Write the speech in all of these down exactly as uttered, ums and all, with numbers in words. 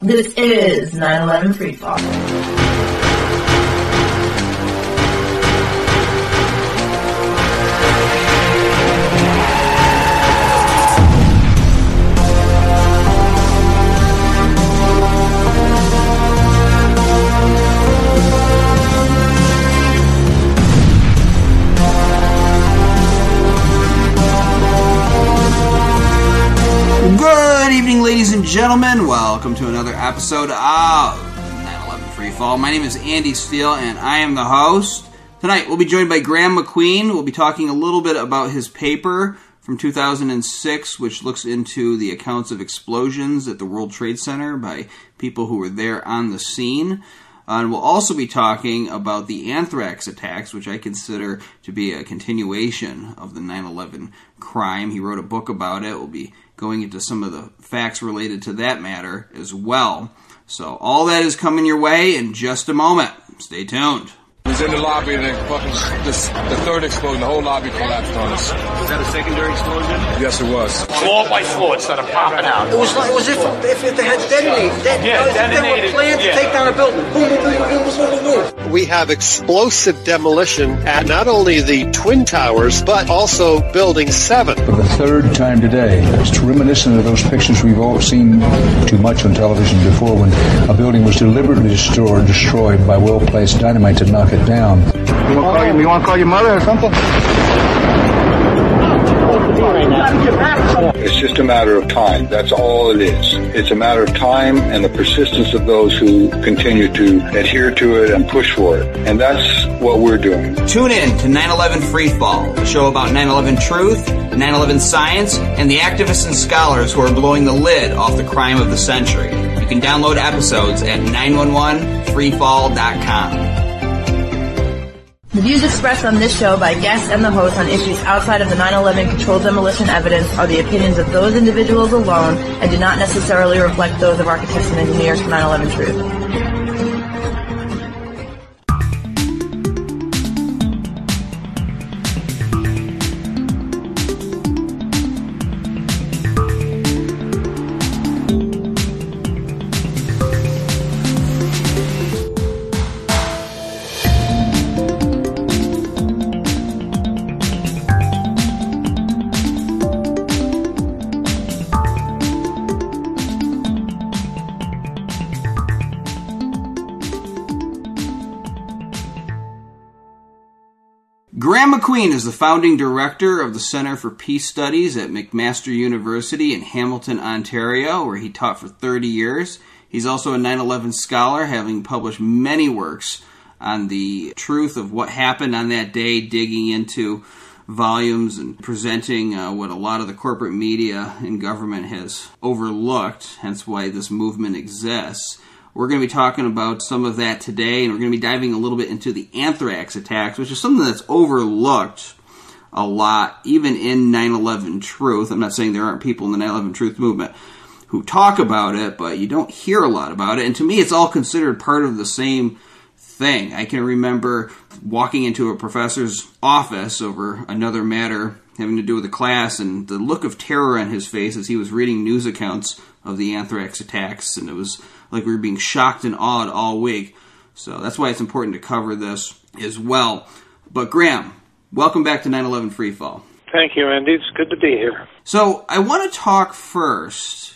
This is nine eleven Freefall. Good evening, ladies and gentlemen. Welcome to another episode of nine eleven Freefall. My name is Andy Steele, and I am the host. Tonight, we'll be joined by Graham McQueen. We'll be talking a little bit about his paper from two thousand six, which looks into the accounts of explosions at the World Trade Center by people who were there on the scene. Uh, and we'll also be talking about the anthrax attacks, which I consider to be a continuation of the nine eleven crime. He wrote a book about it. We'll be going into some of the facts related to that matter as well. So all that is coming your way in just a moment. Stay tuned. He was in the lobby and then fucking this, the third explosion, the whole lobby collapsed on us. Was that a secondary explosion? Yes, it was. Floor by floor, it started popping out. It was like it was if, if, if they had detonated. That, Yeah, as if they detonated, were planned yeah. to take down a building. Boom, boom, boom, boom, boom, boom, boom. We have explosive demolition at not only the Twin Towers, but also Building seven. For the third time today, it's reminiscent of those pictures we've all seen too much on television before when a building was deliberately destroyed, destroyed by well-placed dynamite to knock it down. You want to call your, you want to call your mother or something? It's just a matter of time. That's all it is. It's a matter of time and the persistence of those who continue to adhere to it and push for it. And that's what we're doing. Tune in to nine eleven Freefall, a show about nine eleven truth, nine eleven science, and the activists and scholars who are blowing the lid off the crime of the century. You can download episodes at nine one one freefall dot com. The views expressed on this show by guests and the host on issues outside of the nine eleven controlled demolition evidence are the opinions of those individuals alone and do not necessarily reflect those of architects and engineers for nine eleven Truth. Graham McQueen is the founding director of the Center for Peace Studies at McMaster University in Hamilton, Ontario, where he taught for thirty years. He's also a nine eleven scholar, having published many works on the truth of what happened on that day, digging into volumes and presenting uh, what a lot of the corporate media and government has overlooked, hence why this movement exists. We're going to be talking about some of that today, and we're going to be diving a little bit into the anthrax attacks, which is something that's overlooked a lot, even in nine eleven Truth. I'm not saying there aren't people in the nine eleven Truth movement who talk about it, but you don't hear a lot about it. And to me, it's all considered part of the same thing. I can remember walking into a professor's office over another matter having to do with a class, and the look of terror on his face as he was reading news accounts of the anthrax attacks, and it was like we were being shocked and awed all week. So that's why it's important to cover this as well. But Graham, welcome back to nine eleven Freefall. Thank you, Andy. It's good to be here. So I want to talk first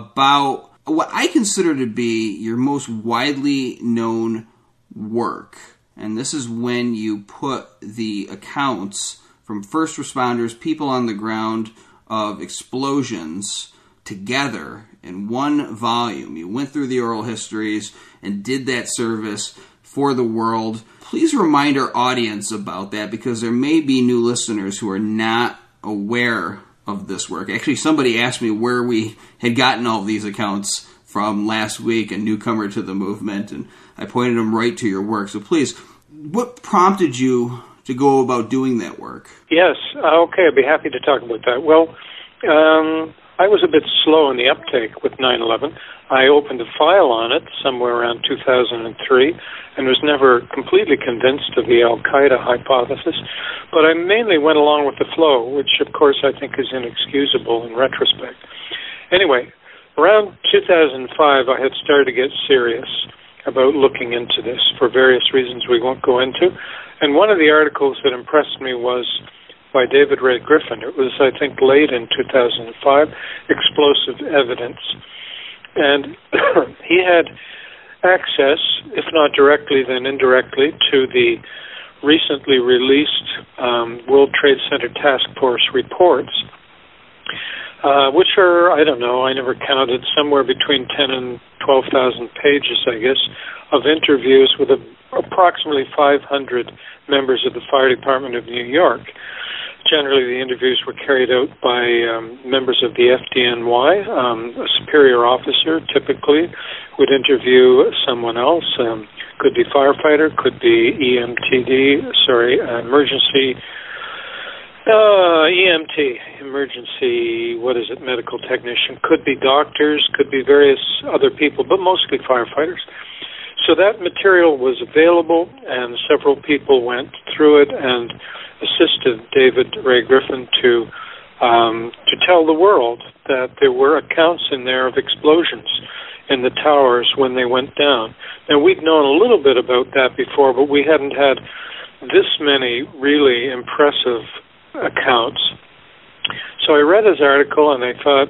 about what I consider to be your most widely known work. And this is when you put the accounts from first responders, people on the ground, of explosions together in one volume. You went through the oral histories and did that service for the world. Please remind our audience about that, because there may be new listeners who are not aware of this work. Actually, somebody asked me where we had gotten all of these accounts from last week, a newcomer to the movement, and I pointed them right to your work. So please, what prompted you to go about doing that work? Yes, okay, I'd be happy to talk about that. Well, um, I was a bit slow in the uptake with nine eleven. I opened a file on it somewhere around two thousand three and was never completely convinced of the Al-Qaeda hypothesis, but I mainly went along with the flow, which of course I think is inexcusable in retrospect. Anyway, around two thousand five, I had started to get serious about looking into this for various reasons we won't go into. And one of the articles that impressed me was by David Ray Griffin. It was, I think, late in two thousand five, Explosive Evidence. And he had access, if not directly, then indirectly, to the recently released um, World Trade Center Task Force reports, uh, which are, I don't know, I never counted, somewhere between ten and twelve thousand pages, I guess, of interviews with a, approximately five hundred members of the Fire Department of New York. Generally, the interviews were carried out by um, members of the F D N Y. Um, a superior officer typically would interview someone else. Um, could be firefighter, could be E M T D, sorry, uh, emergency, uh, E M T, emergency, what is it, medical technician. Could be doctors, could be various other people, but mostly firefighters. So that material was available, and several people went through it and assisted David Ray Griffin to um, to tell the world that there were accounts in there of explosions in the towers when they went down. Now, we'd known a little bit about that before, but we hadn't had this many really impressive accounts. So I read his article and I thought,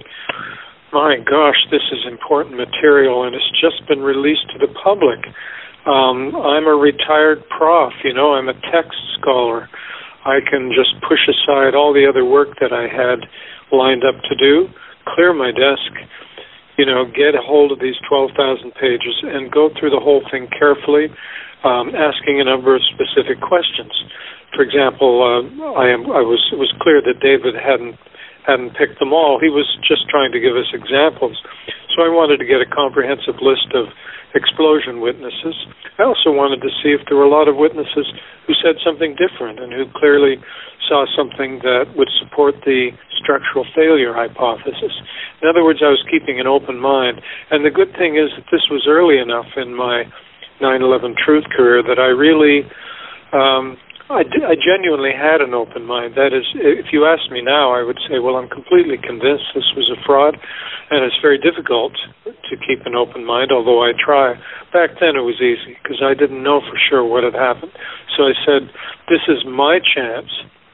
my gosh, this is important material, and it's just been released to the public. Um, I'm a retired prof, you know, I'm a text scholar. I can just push aside all the other work that I had lined up to do, clear my desk, you know, get a hold of these twelve thousand pages and go through the whole thing carefully, um, asking a number of specific questions. For example, uh, I, am, I was it was clear that David hadn't hadn't picked them all. He was just trying to give us examples. So I wanted to get a comprehensive list of explosion witnesses. I also wanted to see if there were a lot of witnesses who said something different and who clearly saw something that would support the structural failure hypothesis. In other words, I was keeping an open mind. And the good thing is that this was early enough in my nine eleven truth career that I really... Um, I, I genuinely had an open mind. That is, if you asked me now, I would say, well, I'm completely convinced this was a fraud, and it's very difficult to keep an open mind, although I try. Back then it was easy, because I didn't know for sure what had happened. So I said, this is my chance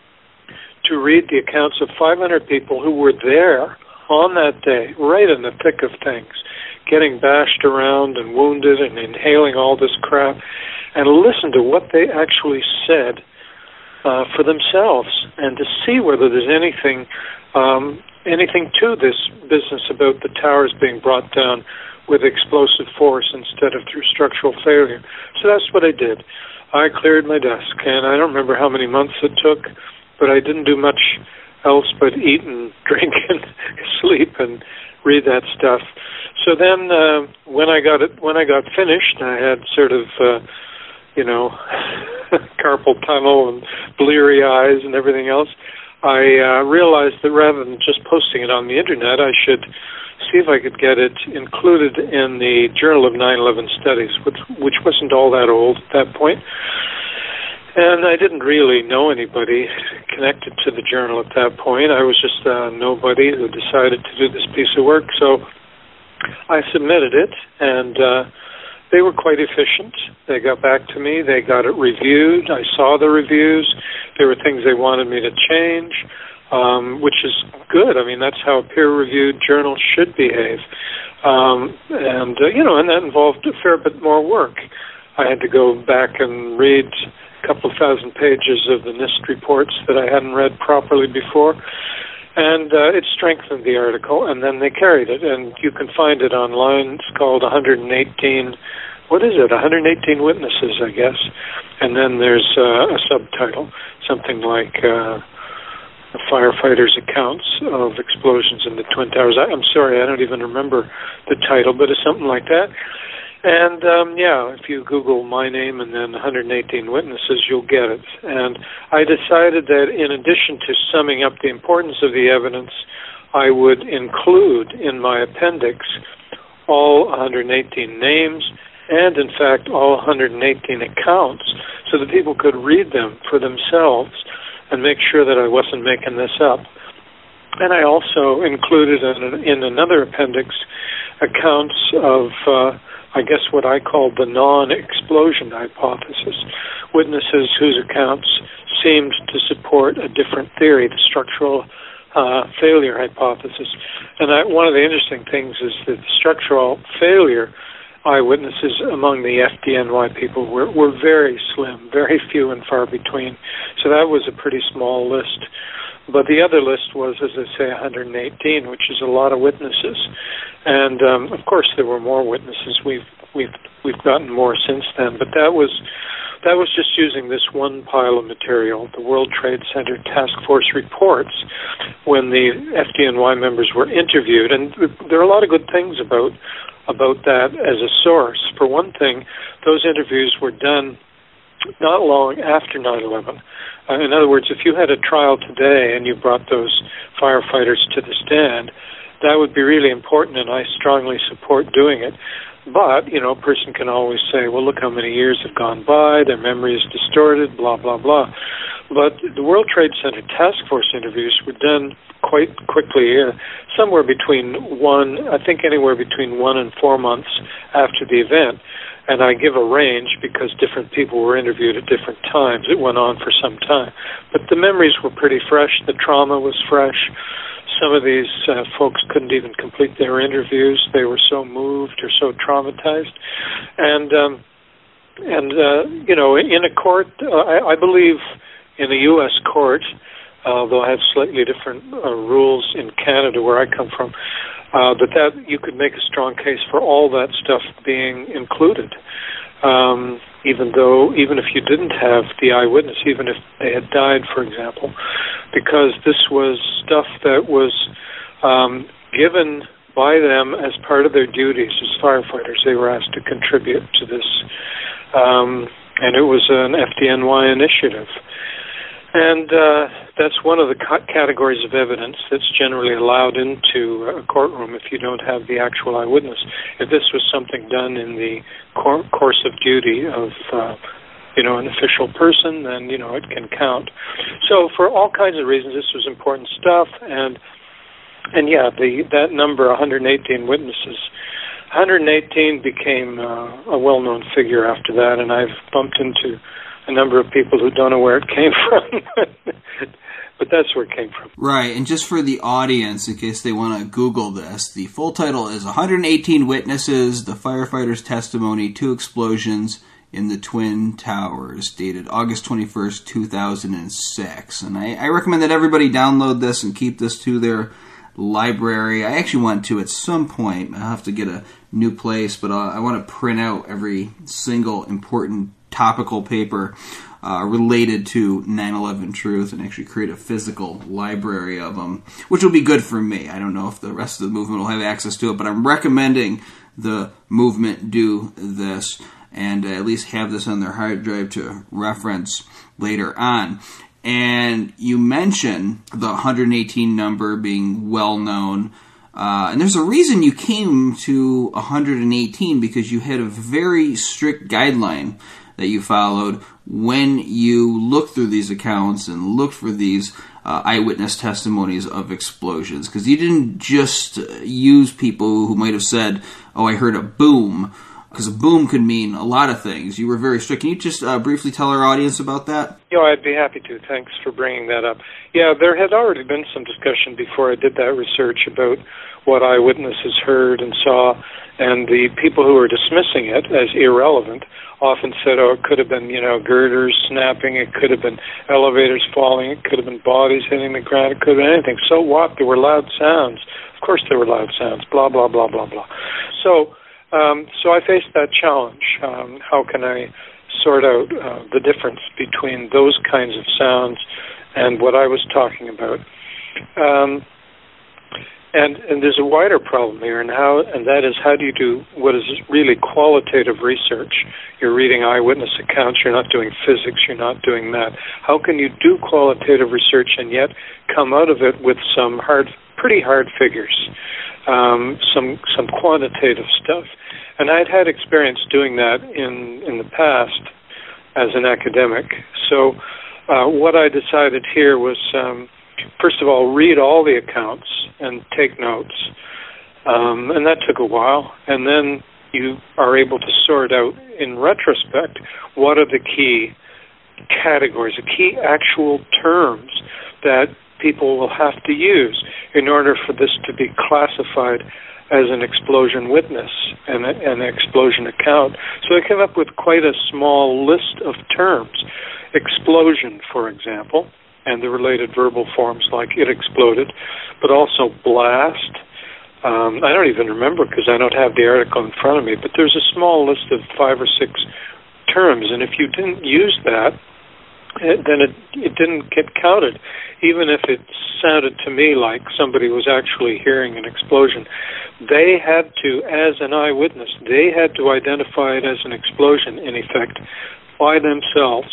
to read the accounts of five hundred people who were there on that day, right in the thick of things, getting bashed around and wounded and inhaling all this crap, and listen to what they actually said uh, for themselves, and to see whether there's anything um, anything to this business about the towers being brought down with explosive force instead of through structural failure. So that's what I did. I cleared my desk, and I don't remember how many months it took, but I didn't do much else but eat and drink and sleep and read that stuff. So then, uh, when I got it, when I got finished, I had sort of, uh, you know, carpal tunnel and bleary eyes and everything else. I uh, realized that rather than just posting it on the internet, I should see if I could get it included in the Journal of nine eleven Studies, which, which wasn't all that old at that point. And I didn't really know anybody connected to the journal at that point. I was just uh, nobody who decided to do this piece of work. So I submitted it, and uh, they were quite efficient. They got back to me. They got it reviewed. I saw the reviews. There were things they wanted me to change, um, which is good. I mean, that's how a peer-reviewed journal should behave. Um, and, uh, you know, and that involved a fair bit more work. I had to go back and read a couple of thousand pages of the NIST reports that I hadn't read properly before. And uh, it strengthened the article, and then they carried it. And you can find it online. It's called one hundred eighteen, what is it, one hundred eighteen Witnesses, I guess. And then there's uh, a subtitle, something like uh, the Firefighters' Accounts of Explosions in the Twin Towers. I, I'm sorry, I don't even remember the title, but it's something like that. And, um, yeah, if you Google my name and then one hundred eighteen Witnesses, you'll get it. And I decided that in addition to summing up the importance of the evidence, I would include in my appendix all one hundred eighteen names and, in fact, all one hundred eighteen accounts so that people could read them for themselves and make sure that I wasn't making this up. And I also included in, in another appendix accounts of, uh, I guess what I call the non-explosion hypothesis, witnesses whose accounts seemed to support a different theory, the structural uh, failure hypothesis. And I, one of the interesting things is that the structural failure eyewitnesses among the F D N Y people were, were very slim, very few and far between. So that was a pretty small list. But the other list was, as I say, one hundred eighteen, which is a lot of witnesses. And um, of course, there were more witnesses. We've we've we've gotten more since then. But that was that was just using this one pile of material, the World Trade Center Task Force reports, when the F D N Y members were interviewed. And there are a lot of good things about about that as a source. For one thing, those interviews were done not long after nine eleven. Uh, in other words, if you had a trial today and you brought those firefighters to the stand, that would be really important, and I strongly support doing it. But, you know, a person can always say, well, look how many years have gone by, their memory is distorted, blah, blah, blah. But the World Trade Center Task Force interviews were done quite quickly, uh, somewhere between one, I think anywhere between one and four months after the event. And I give a range because different people were interviewed at different times. It went on for some time. But the memories were pretty fresh. The trauma was fresh. Some of these uh, folks couldn't even complete their interviews. They were so moved or so traumatized. And, um, and uh, you know, in a court, uh, I, I believe in a U S court, although I have slightly different uh, rules in Canada where I come from, Uh, that that you could make a strong case for all that stuff being included, um, even though even if you didn't have the eyewitness, even if they had died, for example, because this was stuff that was um, given by them as part of their duties as firefighters. They were asked to contribute to this, um, and it was an F D N Y initiative. And uh, that's one of the ca- categories of evidence that's generally allowed into a courtroom if you don't have the actual eyewitness. If this was something done in the cor- course of duty of, uh, you know, an official person, then, you know, it can count. So for all kinds of reasons, this was important stuff. And, and yeah, the that number, one hundred eighteen witnesses, one hundred eighteen became uh, a well-known figure after that, and I've bumped into a number of people who don't know where it came from. But that's where it came from. Right, and just for the audience, in case they want to Google this, the full title is one hundred eighteen Witnesses, the Firefighter's Testimony, Two Explosions in the Twin Towers, dated August twenty-first, two thousand six. And I, I recommend that everybody download this and keep this to their library. I actually want to, at some point, I'll have to get a new place, but I want to print out every single important topical paper uh, related to nine eleven Truth and actually create a physical library of them, which will be good for me. I don't know if the rest of the movement will have access to it, but I'm recommending the movement do this and uh, at least have this on their hard drive to reference later on. And you mentioned the one hundred eighteen number being well known. Uh, and there's a reason you came to one hundred eighteen, because you had a very strict guideline that you followed when you looked through these accounts and looked for these uh, eyewitness testimonies of explosions. Because you didn't just use people who might have said, oh, I heard a boom, because a boom could mean a lot of things. You were very strict. Can you just uh, briefly tell our audience about that? Yeah, I'd be happy to. Thanks for bringing that up. Yeah, there had already been some discussion before I did that research about what eyewitnesses heard and saw, and the people who were dismissing it as irrelevant often said, oh, it could have been, you know, girders snapping, it could have been elevators falling, it could have been bodies hitting the ground, it could have been anything. So what? There were loud sounds. Of course there were loud sounds, blah, blah, blah, blah, blah. So, um, so I faced that challenge. Um, how can I sort out uh, the difference between those kinds of sounds and what I was talking about? Um, And, and there's a wider problem here, and how, and that is, how do you do what is really qualitative research? You're reading eyewitness accounts, you're not doing physics, you're not doing math. How can you do qualitative research and yet come out of it with some hard, pretty hard figures, um, some some quantitative stuff? And I'd had experience doing that in, in the past as an academic. So uh, what I decided here was um, first of all, read all the accounts and take notes. Um, and that took a while. And then you are able to sort out, in retrospect, what are the key categories, the key actual terms that people will have to use in order for this to be classified as an explosion witness and an explosion account. So I came up with quite a small list of terms. Explosion, for example, and the related verbal forms like it exploded, but also blast. Um, I don't even remember because I don't have the article in front of me, but there's a small list of five or six terms, and if you didn't use that, it, then it, it didn't get counted, even if it sounded to me like somebody was actually hearing an explosion. They had to, as an eyewitness, they had to identify it as an explosion, in effect, by themselves.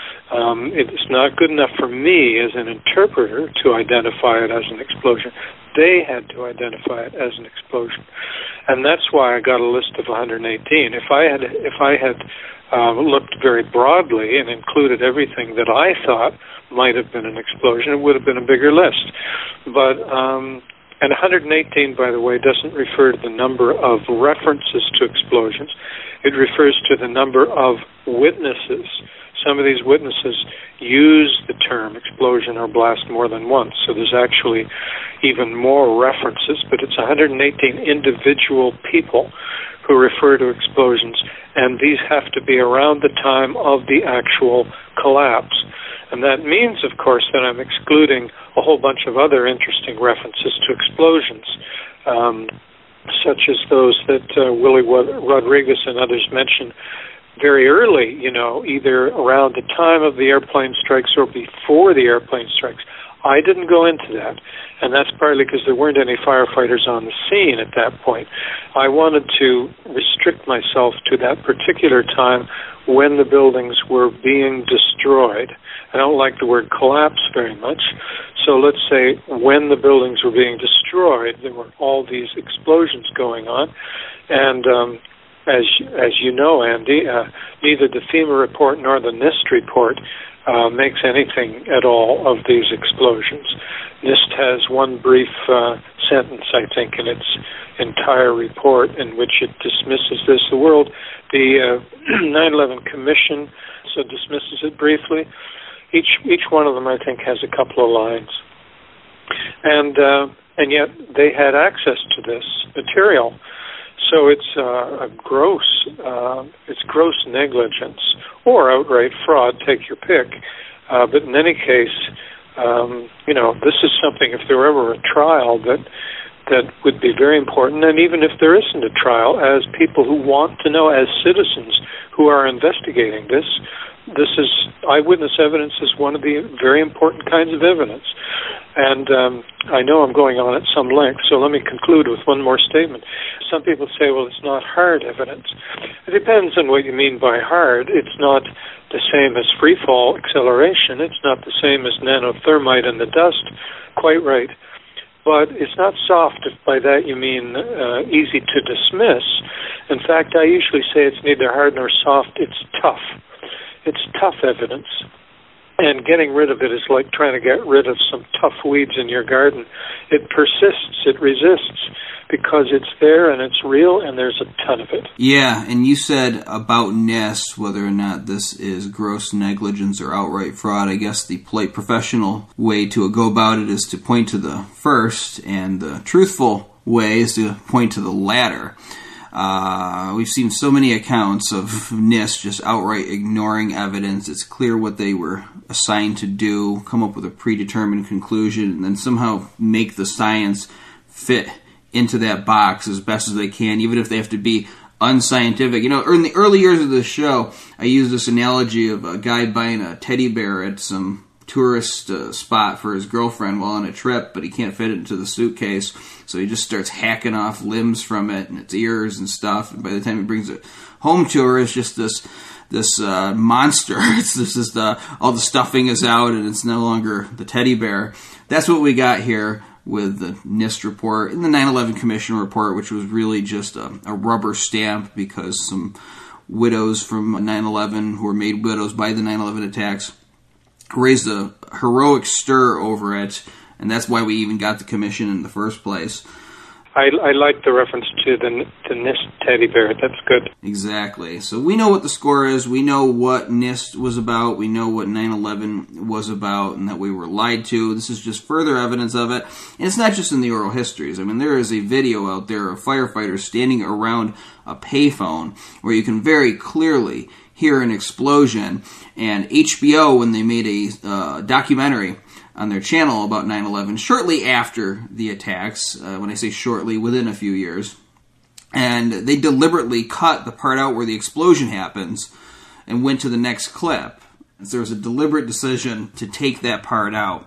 Um, it's not good enough for me as an interpreter to identify it as an explosion. They had to identify it as an explosion, and that's why I got a list of one hundred eighteen. If I had, if I had uh, looked very broadly and included everything that I thought might have been an explosion, it would have been a bigger list. But um, and one hundred eighteen, by the way, doesn't refer to the number of references to explosions. It refers to the number of witnesses. Some of these witnesses use the term explosion or blast more than once, so there's actually even more references, but it's one hundred eighteen individual people who refer to explosions, and these have to be around the time of the actual collapse. And that means, of course, that I'm excluding a whole bunch of other interesting references to explosions, um, such as those that uh, Willie Rodriguez and others mention very early, you know, either around the time of the airplane strikes or before the airplane strikes. I didn't go into that, and that's partly because there weren't any firefighters on the scene at that point. I wanted to restrict myself to that particular time when the buildings were being destroyed. I don't like the word collapse very much, so let's say when the buildings were being destroyed, there were all these explosions going on, and um, As as you know, Andy, uh, neither the FEMA report nor the NIST report uh, makes anything at all of these explosions. NIST has one brief uh, sentence, I think, in its entire report in which it dismisses this. The world, the uh, nine eleven Commission, so dismisses it briefly. Each each one of them, I think, has a couple of lines, and uh, and yet they had access to this material. So it's uh, a gross, uh, it's gross negligence or outright fraud, take your pick. Uh, but in any case, um, you know, this is something, if there were ever a trial, that that would be very important. And even if there isn't a trial, as people who want to know, as citizens who are investigating this, this is eyewitness evidence is one of the very important kinds of evidence. And um, I know I'm going on at some length, so let me conclude with one more statement. Some people say, well, it's not hard evidence. It depends on what you mean by hard. It's not the same as free fall acceleration. It's not the same as nanothermite in the dust. Quite right. But it's not soft if by that you mean uh, easy to dismiss. In fact, I usually say it's neither hard nor soft. It's tough. It's tough evidence. And getting rid of it is like trying to get rid of some tough weeds in your garden. It persists, it resists, because it's there and it's real and there's a ton of it. Yeah, and you said about NIST, whether or not this is gross negligence or outright fraud. I guess the polite professional way to go about it is to point to the first, and the truthful way is to point to the latter. Uh, we've seen so many accounts of NIST just outright ignoring evidence. It's clear what they were assigned to do, come up with a predetermined conclusion, and then somehow make the science fit into that box as best as they can, even if they have to be unscientific. You know, in the early years of the show, I used this analogy of a guy buying a teddy bear at some tourist uh, spot for his girlfriend while on a trip, but he can't fit it into the suitcase, so he just starts hacking off limbs from it and its ears and stuff, and by the time he brings it home to her, it's just this this uh, monster. It's this is the all the stuffing is out, and it's no longer the teddy bear. That's what we got here with the NIST report and the nine eleven Commission report, which was really just a, a rubber stamp because some widows from nine eleven who were made widows by the nine eleven attacks raised a heroic stir over it, and that's why we even got the commission in the first place. I, I like the reference to the, the NIST teddy bear. That's good. Exactly. So we know what the score is. We know what NIST was about. We know what nine eleven was about and that we were lied to. This is just further evidence of it. And it's not just in the oral histories. I mean, there is a video out there of firefighters standing around a payphone where you can very clearly hear an explosion. And H B O, when they made a uh, documentary on their channel about nine eleven, shortly after the attacks, uh, when I say shortly, within a few years, and they deliberately cut the part out where the explosion happens and went to the next clip. There was a deliberate decision to take that part out.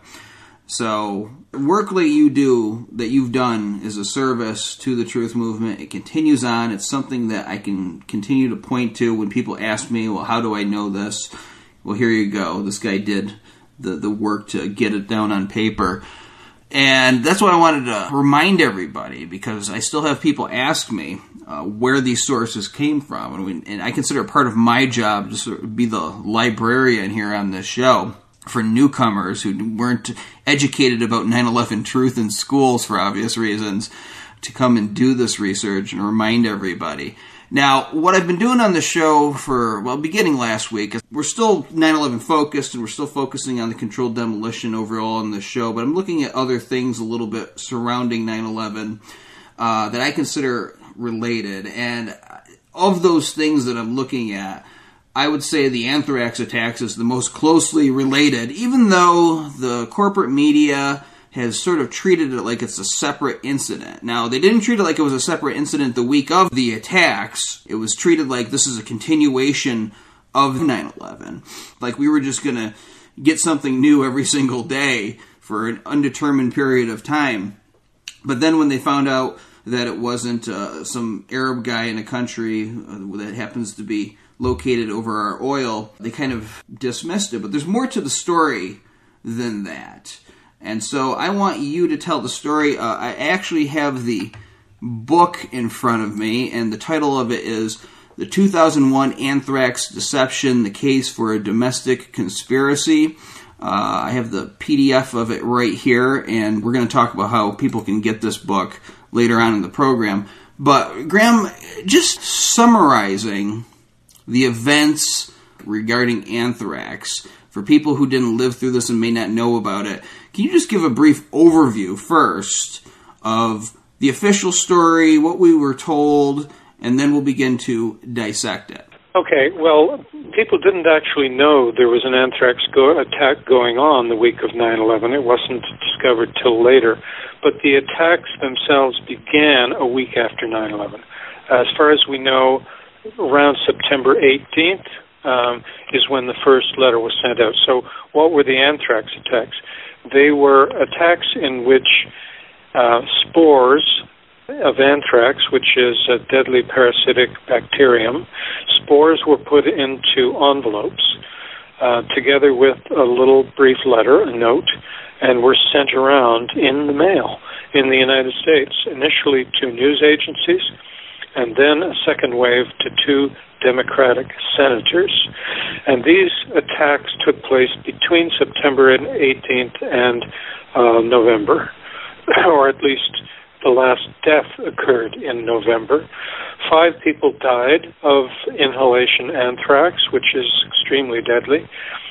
So, work that you do, that you've done, is a service to the truth movement. It continues on. It's something that I can continue to point to when people ask me, well, how do I know this? Well, here you go. This guy did the, the work to get it down on paper. And that's what I wanted to remind everybody, because I still have people ask me uh, where these sources came from. And, we, and I consider it part of my job to sort of be the librarian here on this show for newcomers who weren't educated about nine eleven truth in schools for obvious reasons, to come and do this research and remind everybody. Now, what I've been doing on the show for, well, beginning last week, is we're still nine eleven focused, and we're still focusing on the controlled demolition overall in the show, but I'm looking at other things a little bit surrounding nine eleven uh, that I consider related. And of those things that I'm looking at, I would say the anthrax attacks is the most closely related, even though the corporate media has sort of treated it like it's a separate incident. Now, they didn't treat it like it was a separate incident the week of the attacks. It was treated like this is a continuation of nine eleven. Like we were just going to get something new every single day for an undetermined period of time. But then when they found out that it wasn't uh, some Arab guy in a country uh, that happens to be located over our oil, they kind of dismissed it. But there's more to the story than that. And so I want you to tell the story. Uh, I actually have the book in front of me, and the title of it is The two thousand one Anthrax Deception, The Case for a Domestic Conspiracy. Uh, I have the P D F of it right here, and we're going to talk about how people can get this book later on in the program. But, Graham, just summarizing the events regarding anthrax for people who didn't live through this and may not know about it, can you just give a brief overview first of the official story, what we were told, and then we'll begin to dissect it? Okay, well, people didn't actually know there was an anthrax go- attack going on the week of nine eleven. It wasn't discovered till later. But the attacks themselves began a week after nine eleven. As far as we know, around September eighteenth um, is when the first letter was sent out. So what were the anthrax attacks? They were attacks in which uh, spores of anthrax, which is a deadly parasitic bacterium, spores were put into envelopes uh, together with a little brief letter, a note, and were sent around in the mail in the United States, initially to news agencies, and then a second wave to two Democratic senators. And these attacks took place between September eighteenth and uh, November, or at least the last death occurred in November. Five people died of inhalation anthrax, which is extremely deadly,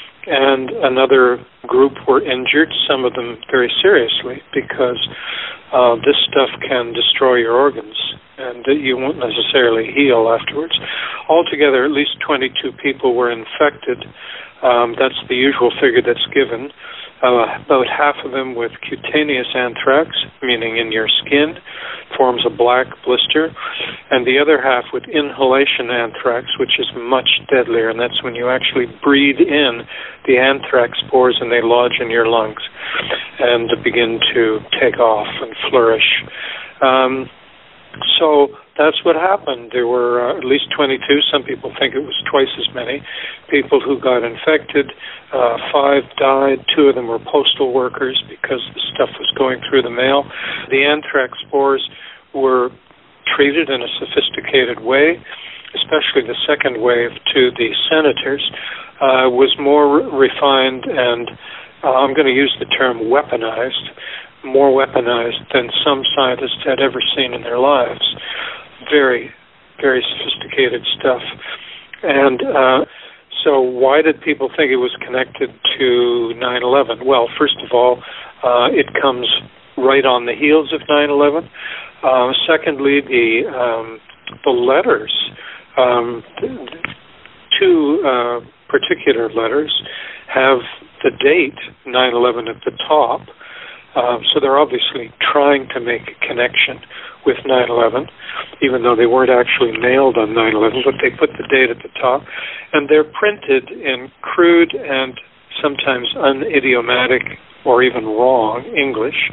and another group were injured, some of them very seriously, because uh, this stuff can destroy your organs, and you won't necessarily heal afterwards. Altogether, at least twenty-two people were infected. Um, that's the usual figure that's given. Uh, about half of them with cutaneous anthrax, meaning in your skin, forms a black blister, and the other half with inhalation anthrax, which is much deadlier, and that's when you actually breathe in the anthrax spores and they lodge in your lungs and begin to take off and flourish. Um, So that's what happened. There were uh, at least twenty-two. Some people think it was twice as many people who got infected. Uh, five died. Two of them were postal workers because the stuff was going through the mail. The anthrax spores were treated in a sophisticated way. especially the second wave to the senators, uh, was more refined and, uh, I'm going to use the term weaponized, more weaponized than some scientists had ever seen in their lives. Very, very sophisticated stuff. And uh, so why did people think it was connected to nine eleven? Well, first of all, uh, it comes right on the heels of nine eleven. Uh, secondly, the um, the letters, um, two uh, particular letters, have the date nine eleven at the top. Uh, so they're obviously trying to make a connection with nine eleven, even though they weren't actually mailed on nine eleven, but they put the date at the top. And they're printed in crude and sometimes unidiomatic or even wrong English.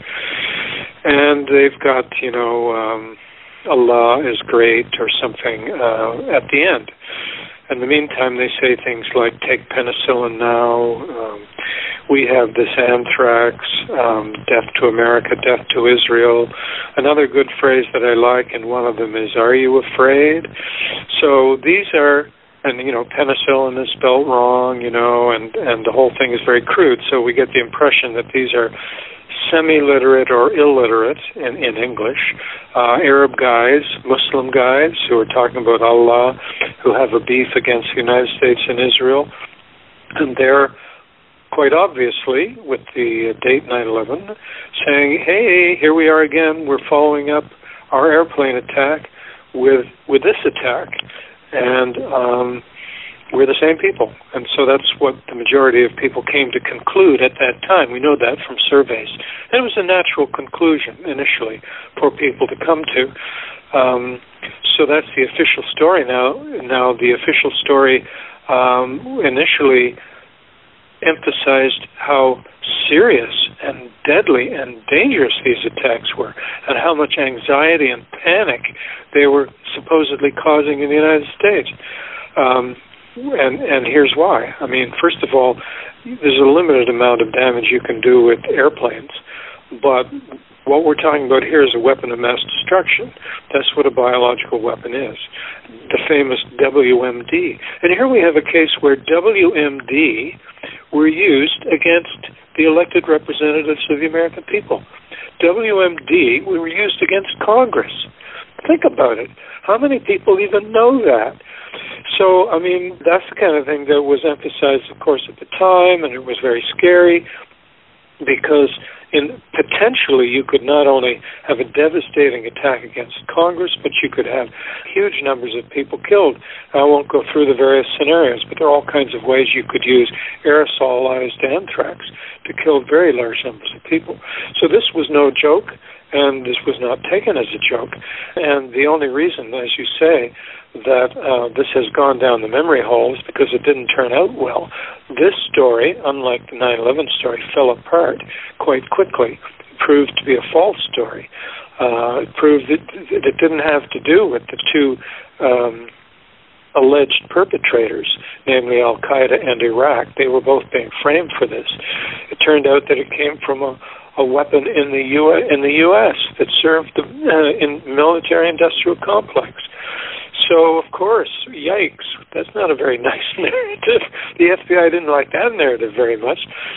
And they've got, you know, um, Allah is great or something uh, at the end. In the meantime, they say things like, take penicillin now, um, we have this anthrax, um, death to America, death to Israel. Another good phrase that I like, and one of them is, are you afraid? So these are, and, you know, penicillin is spelled wrong, you know, and, and the whole thing is very crude. So we get the impression that these are semi-literate or illiterate in, in English, uh, Arab guys, Muslim guys who are talking about Allah, who have a beef against the United States and Israel. And they're quite obviously, with the date nine eleven, saying, hey, here we are again, we're following up our airplane attack with with this attack. And um, we're the same people. And so that's what the majority of people came to conclude at that time. We know that from surveys. And it was a natural conclusion, initially, for people to come to. Um, so that's the official story now. Now, the official story um, initially emphasized how serious and deadly and dangerous these attacks were, and how much anxiety and panic they were supposedly causing in the United States. Um, and, and here's why. I mean, first of all, there's a limited amount of damage you can do with airplanes, but what we're talking about here is a weapon of mass destruction. That's what a biological weapon is, the famous W M D. And here we have a case where W M D were used against the elected representatives of the American people. W M D were used against Congress. Think about it. How many people even know that? So, I mean, that's the kind of thing that was emphasized, of course, at the time, and it was very scary because in potentially you could not only have a devastating attack against Congress, but you could have huge numbers of people killed. I won't go through the various scenarios, but there are all kinds of ways you could use aerosolized anthrax to kill very large numbers of people. So this was no joke, and this was not taken as a joke. And the only reason, as you say, that uh, this has gone down the memory hole is because it didn't turn out well. This story, unlike the nine eleven story, fell apart quite quickly. It proved to be a false story. Uh, it proved that it didn't have to do with the two um, alleged perpetrators, namely Al-Qaeda and Iraq. They were both being framed for this. It turned out that it came from a a weapon in the U S, in the U S that served the uh, in military-industrial complex. So, of course, yikes, that's not a very nice narrative. The F B I didn't like that narrative very much,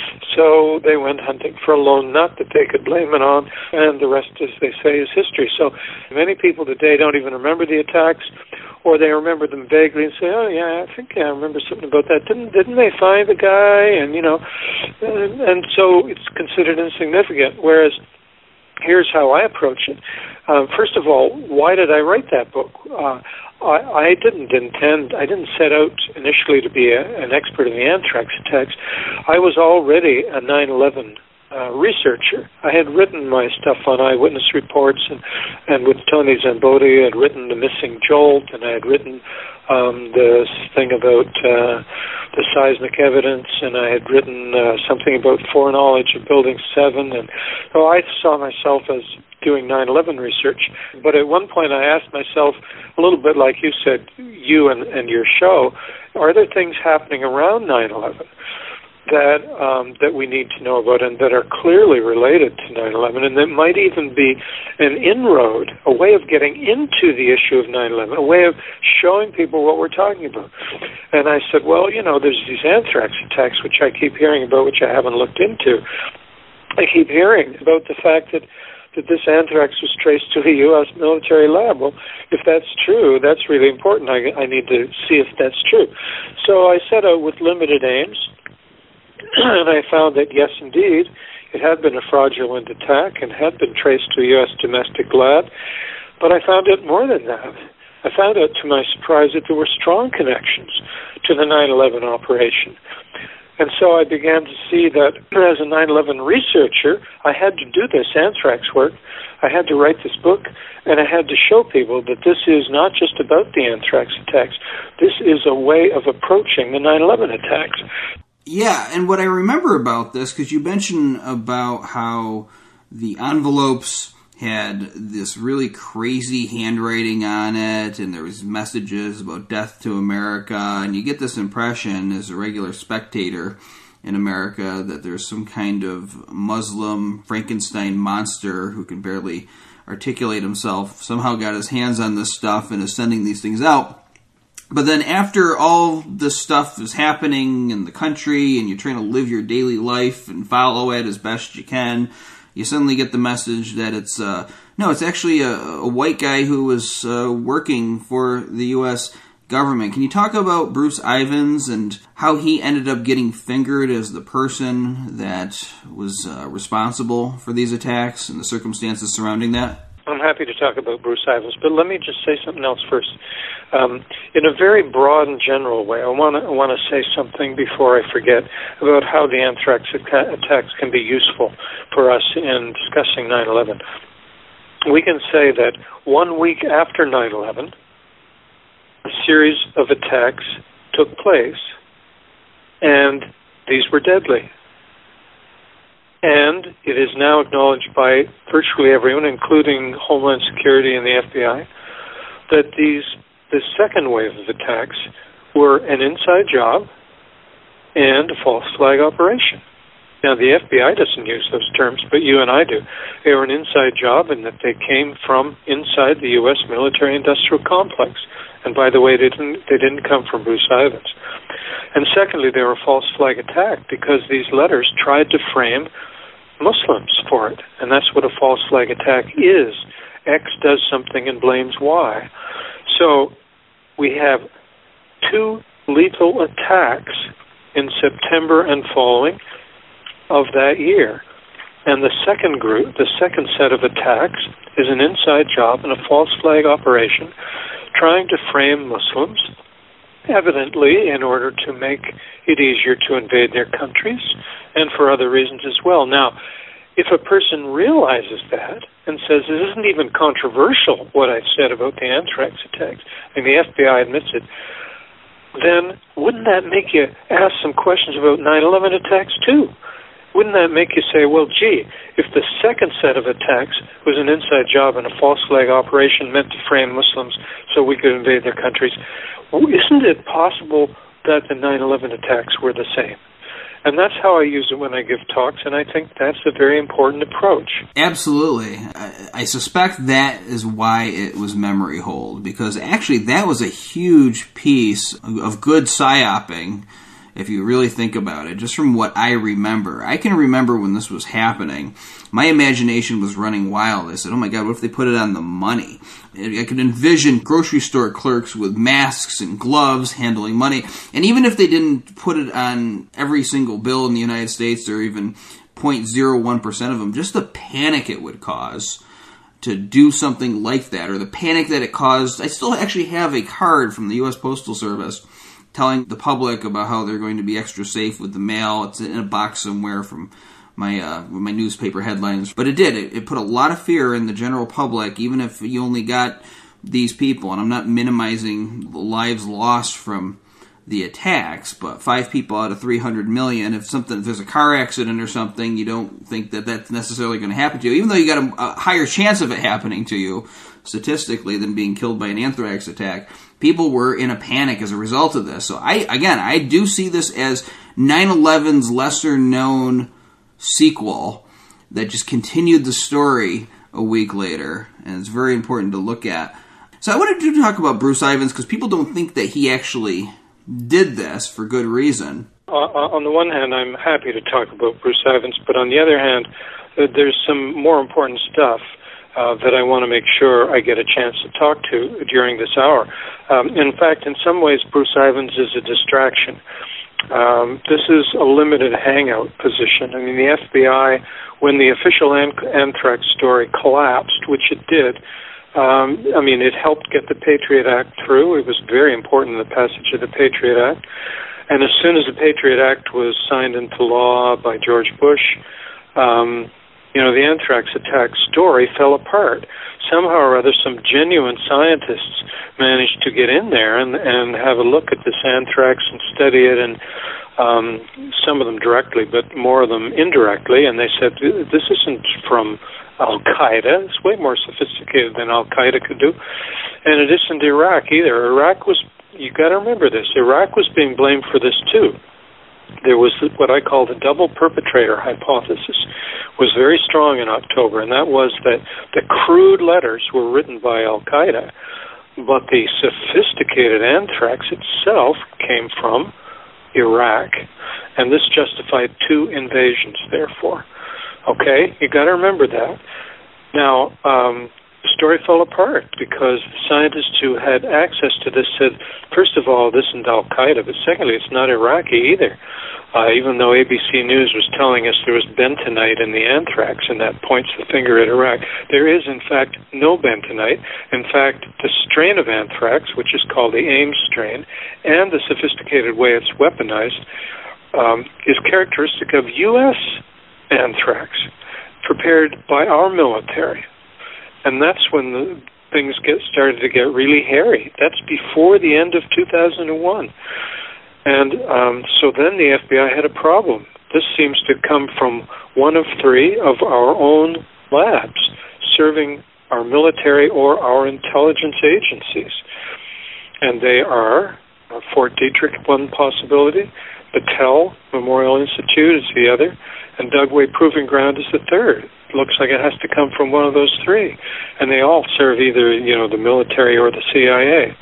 so they went hunting for a lone nut that they could blame it on, and the rest, as they say, is history. So many people today don't even remember the attacks, or they remember them vaguely and say, oh, yeah, I think I remember something about that. Didn't didn't they find the guy? And, you know, and, and so it's considered insignificant, whereas here's how I approach it. Um, first of all, why did I write that book? Uh, I, I didn't intend, I didn't set out initially to be a, an expert in the anthrax attacks. I was already a nine eleven uh, researcher. I had written my stuff on eyewitness reports, and, and with Tony Zambodi, I had written The Missing Jolt, and I had written um, this thing about uh, the seismic evidence, and I had written uh, something about foreknowledge of Building seven, and so I saw myself as doing nine eleven research. But at one point I asked myself, a little bit like you said, you and, and your show, are there things happening around nine eleven? that um, that we need to know about and that are clearly related to nine eleven, and that might even be an inroad, a way of getting into the issue of nine eleven, a way of showing people what we're talking about. And I said, well, you know, there's these anthrax attacks, which I keep hearing about, which I haven't looked into. I keep hearing about the fact that that this anthrax was traced to a U S military lab. Well, if that's true, that's really important. I, I need to see if that's true. So I set out with limited aims, and I found that, yes, indeed, it had been a fraudulent attack and had been traced to a U S domestic lab. But I found out more than that. I found out, to my surprise, that there were strong connections to the nine eleven operation. And so I began to see that as a nine eleven researcher, I had to do this anthrax work. I had to write this book, and I had to show people that this is not just about the anthrax attacks. This is a way of approaching the nine eleven attacks. Yeah, and what I remember about this, because you mentioned about how the envelopes had this really crazy handwriting on it, and there was messages about death to America, and you get this impression as a regular spectator in America that there's some kind of Muslim Frankenstein monster who can barely articulate himself, somehow got his hands on this stuff and is sending these things out. But then after all this stuff is happening in the country, and you're trying to live your daily life and follow it as best you can, you suddenly get the message that it's, uh, no, it's actually a, a white guy who was uh, working for the U S government. Can you talk about Bruce Ivins and how he ended up getting fingered as the person that was uh, responsible for these attacks and the circumstances surrounding that? I'm happy to talk about Bruce Ivins, but let me just say something else first. Um, in a very broad and general way, I want to I want to say something before I forget about how the anthrax attacks can be useful for us in discussing nine eleven. We can say that one week after nine eleven, a series of attacks took place, and these were deadly. And it is now acknowledged by virtually everyone, including Homeland Security and the F B I, that these the second wave of attacks were an inside job and a false flag operation. Now, the F B I doesn't use those terms, but you and I do. They were an inside job in that they came from inside the U S military-industrial complex. And by the way, they didn't, they didn't come from Bruce Ivins. And secondly, they were a false flag attack because these letters tried to frame Muslims for it. And that's what a false flag attack is. X does something and blames Y. So we have two lethal attacks in September and following of that year. And the second group, the second set of attacks, is an inside job and a false flag operation trying to frame Muslims, evidently in order to make it easier to invade their countries and for other reasons as well. Now, if a person realizes that and says, it isn't even controversial what I've said about the anthrax attacks, and the F B I admits it, then wouldn't that make you ask some questions about nine eleven attacks too? Wouldn't that make you say, well, gee, if the second set of attacks was an inside job and a false flag operation meant to frame Muslims so we could invade their countries, isn't it possible that the nine eleven attacks were the same? And that's how I use it when I give talks, and I think that's a very important approach. Absolutely. I, I suspect that is why it was memory hold, because actually that was a huge piece of, of good psyoping, if you really think about it, just from what I remember. I can remember when this was happening, my imagination was running wild. I said, oh my God, what if they put it on the money? I could envision grocery store clerks with masks and gloves handling money. And even if they didn't put it on every single bill in the United States, or even zero point zero one percent of them, just the panic it would cause to do something like that, or the panic that it caused. I still actually have a card from the U S Postal Service telling the public about how they're going to be extra safe with the mail. It's in a box somewhere from my uh, my newspaper headlines. But it did. It, it put a lot of fear in the general public, even if you only got these people. And I'm not minimizing the lives lost from the attacks, but five people out of three hundred million, if something, if there's a car accident or something, you don't think that that's necessarily going to happen to you, even though you got a, a higher chance of it happening to you statistically than being killed by an anthrax attack. People were in a panic as a result of this. So I, again, I do see this as nine eleven's lesser-known sequel that just continued the story a week later, and it's very important to look at. So I wanted to talk about Bruce Ivins because people don't think that he actually did this for good reason. Uh, on the one hand, I'm happy to talk about Bruce Ivins, but on the other hand, uh, there's some more important stuff Uh, that I want to make sure I get a chance to talk to during this hour. Um, in fact, in some ways, Bruce Ivins is a distraction. Um, this is a limited hangout position. I mean, the F B I, when the official an- anthrax story collapsed, which it did, um, I mean, it helped get the Patriot Act through. It was very important in the passage of the Patriot Act. And as soon as the Patriot Act was signed into law by George Bush, um, you know, the anthrax attack story fell apart. Somehow or other, some genuine scientists managed to get in there and, and have a look at this anthrax and study it, and um, some of them directly, but more of them indirectly, and they said, this isn't from Al-Qaeda. It's way more sophisticated than Al-Qaeda could do. And it isn't Iraq either. Iraq was, you got to remember this, Iraq was being blamed for this too. There was what I call the double perpetrator hypothesis, was very strong in October, and that was that the crude letters were written by Al-Qaeda, but the sophisticated anthrax itself came from Iraq, and this justified two invasions, therefore. Okay, you got to remember that. Now, um, the story fell apart because the scientists who had access to this said, first of all, this isn't Al-Qaeda, but secondly, it's not Iraqi either. Uh, even though A B C News was telling us there was bentonite in the anthrax, and that points the finger at Iraq, there is, in fact, no bentonite. In fact, the strain of anthrax, which is called the Ames strain, and the sophisticated way it's weaponized, um, is characteristic of U S anthrax, prepared by our military. And that's when the things get started to get really hairy. That's before the end of two thousand one. And um, so then the F B I had a problem. This seems to come from one of three of our own labs serving our military or our intelligence agencies. And they are uh, Fort Detrick, one possibility, Battelle Memorial Institute is the other, and Dugway Proving Ground is the third. It looks like it has to come from one of those three. And they all serve either, you know, the military or the C I A.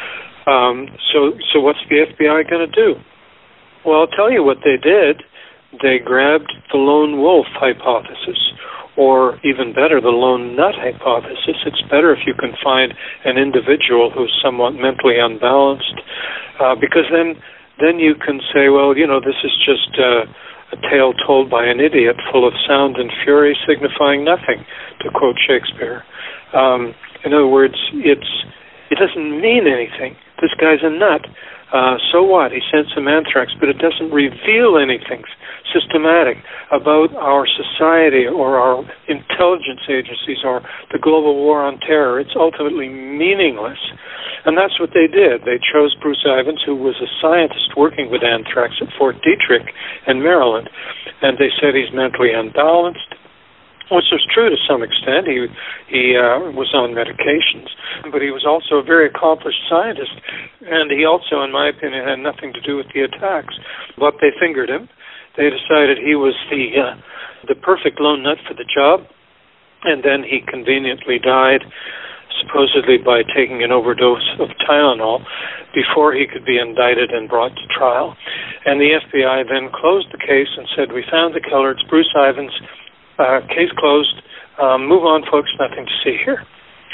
Um, so, so what's the F B I going to do? Well, I'll tell you what they did. They grabbed the lone wolf hypothesis, or even better, the lone nut hypothesis. It's better if you can find an individual who's somewhat mentally unbalanced, uh, because then, then you can say, well, you know, this is just uh, a tale told by an idiot, full of sound and fury, signifying nothing, to quote Shakespeare. Um, in other words, it's it doesn't mean anything. This guy's a nut. Uh, so what? He sent some anthrax, but it doesn't reveal anything systematic about our society or our intelligence agencies or the global war on terror. It's ultimately meaningless. And that's what they did. They chose Bruce Ivins, who was a scientist working with anthrax at Fort Detrick in Maryland, and they said he's mentally unbalanced, which was true to some extent. He he uh, was on medications, but he was also a very accomplished scientist, and he also, in my opinion, had nothing to do with the attacks. But they fingered him. They decided he was the uh, the perfect lone nut for the job, and then he conveniently died, supposedly by taking an overdose of Tylenol, before he could be indicted and brought to trial. And the F B I then closed the case and said, we found the killer, it's Bruce Ivins, uh, case closed, um, move on, folks, nothing to see here.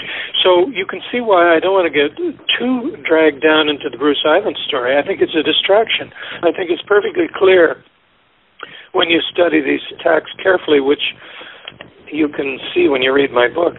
So you can see why I don't want to get too dragged down into the Bruce Ivins story. I think it's a distraction. I think it's perfectly clear when you study these attacks carefully, which you can see when you read my book.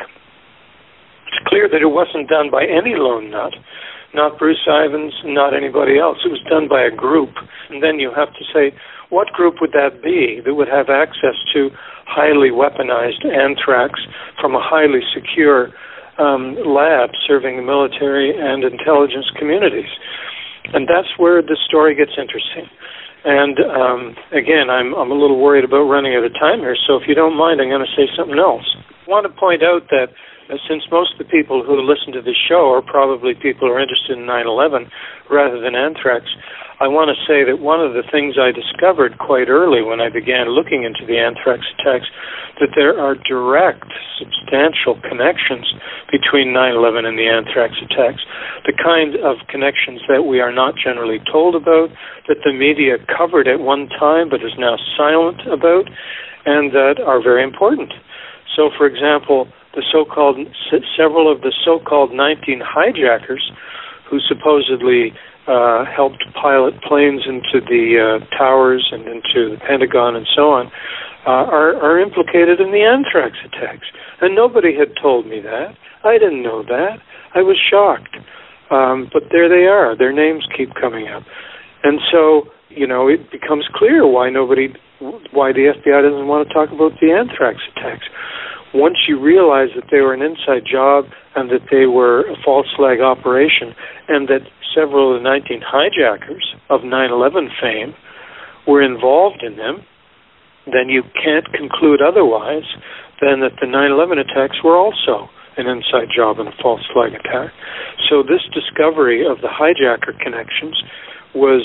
It's clear that it wasn't done by any lone nut, not Bruce Ivins, not anybody else. It was done by a group. And then you have to say, what group would that be that would have access to highly weaponized anthrax from a highly secure um, lab serving the military and intelligence communities? And that's where the story gets interesting. And um, again, I'm, I'm a little worried about running out of time here, so if you don't mind, I'm going to say something else. I want to point out that since most of the people who listen to this show are probably people who are interested in nine eleven rather than anthrax, I want to say that one of the things I discovered quite early when I began looking into the anthrax attacks, that there are direct, substantial connections between nine eleven and the anthrax attacks, the kind of connections that we are not generally told about, that the media covered at one time but is now silent about, and that are very important. So, for example, the so-called several of the so-called nineteen hijackers who supposedly uh, helped pilot planes into the uh, towers and into the Pentagon and so on uh, are, are implicated in the anthrax attacks. And nobody had told me that. I didn't know that. I was shocked. Um, but there they are. Their names keep coming up. And so, you know, it becomes clear why nobody, why the F B I doesn't want to talk about the anthrax attacks. Once you realize that they were an inside job and that they were a false flag operation and that several of the nineteen hijackers of nine eleven fame were involved in them, then you can't conclude otherwise than that the nine eleven attacks were also an inside job and a false flag attack. So this discovery of the hijacker connections was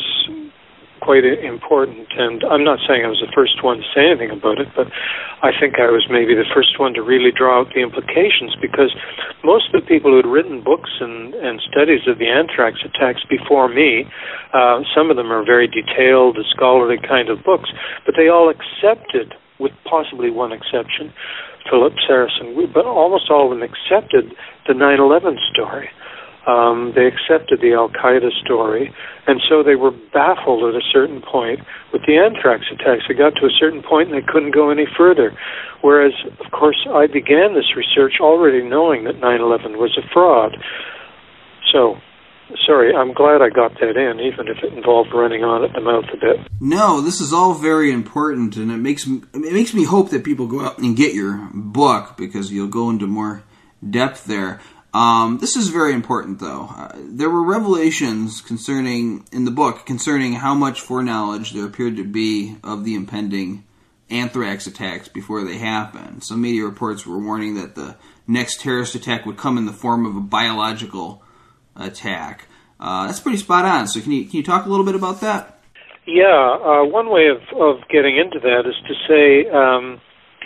quite important, and I'm not saying I was the first one to say anything about it, but I think I was maybe the first one to really draw out the implications, because most of the people who had written books and, and studies of the anthrax attacks before me, uh, some of them are very detailed, scholarly kind of books, but they all accepted, with possibly one exception, Philip Saracen, but almost all of them accepted the nine eleven story. Um, they accepted the Al-Qaeda story, and so they were baffled at a certain point with the anthrax attacks. They got to a certain point and they couldn't go any further. Whereas, of course, I began this research already knowing that nine eleven was a fraud. So, sorry, I'm glad I got that in, even if it involved running on at the mouth a bit. No, this is all very important, and it makes it makes me hope that people go out and get your book, because you'll go into more depth there. Um, this is very important, though. Uh, there were revelations concerning, in the book, concerning how much foreknowledge there appeared to be of the impending anthrax attacks before they happened. Some media reports were warning that the next terrorist attack would come in the form of a biological attack. Uh, that's pretty spot on. So can you can you talk a little bit about that? Yeah, uh, one way of, of getting into that is to say, um,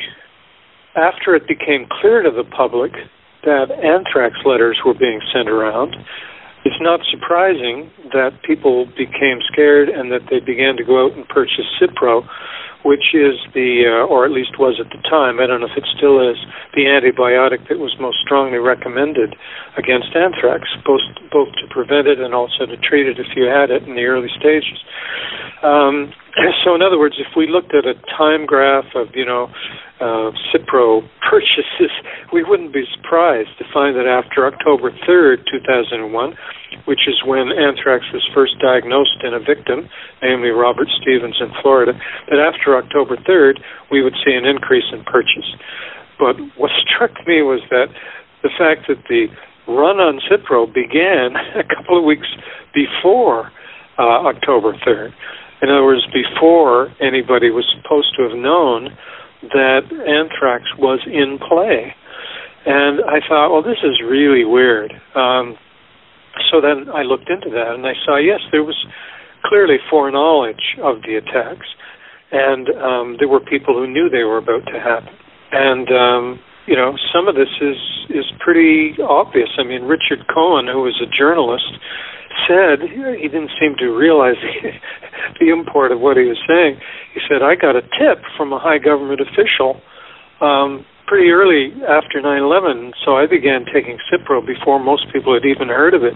after it became clear to the public that anthrax letters were being sent around, it's not surprising that people became scared and that they began to go out and purchase Cipro, which is the, uh, or at least was at the time, I don't know if it still is, the antibiotic that was most strongly recommended against anthrax, both, both to prevent it and also to treat it if you had it in the early stages. Um, so in other words, if we looked at a time graph of, you know, uh, Cipro purchases, we wouldn't be surprised to find that after October third, two thousand one, which is when anthrax was first diagnosed in a victim, namely Robert Stevens in Florida, that after October third, we would see an increase in purchase. But what struck me was that the fact that the run on Cipro began a couple of weeks before uh, October third. In other words, before anybody was supposed to have known that anthrax was in play. And I thought, well, this is really weird. Um, so then I looked into that, and I saw, yes, there was clearly foreknowledge of the attacks, and um, there were people who knew they were about to happen. And, um, you know, some of this is, is pretty obvious. I mean, Richard Cohen, who was a journalist, said, he didn't seem to realize the, the import of what he was saying. He said, I got a tip from a high government official um, pretty early after nine eleven, so I began taking Cipro before most people had even heard of it.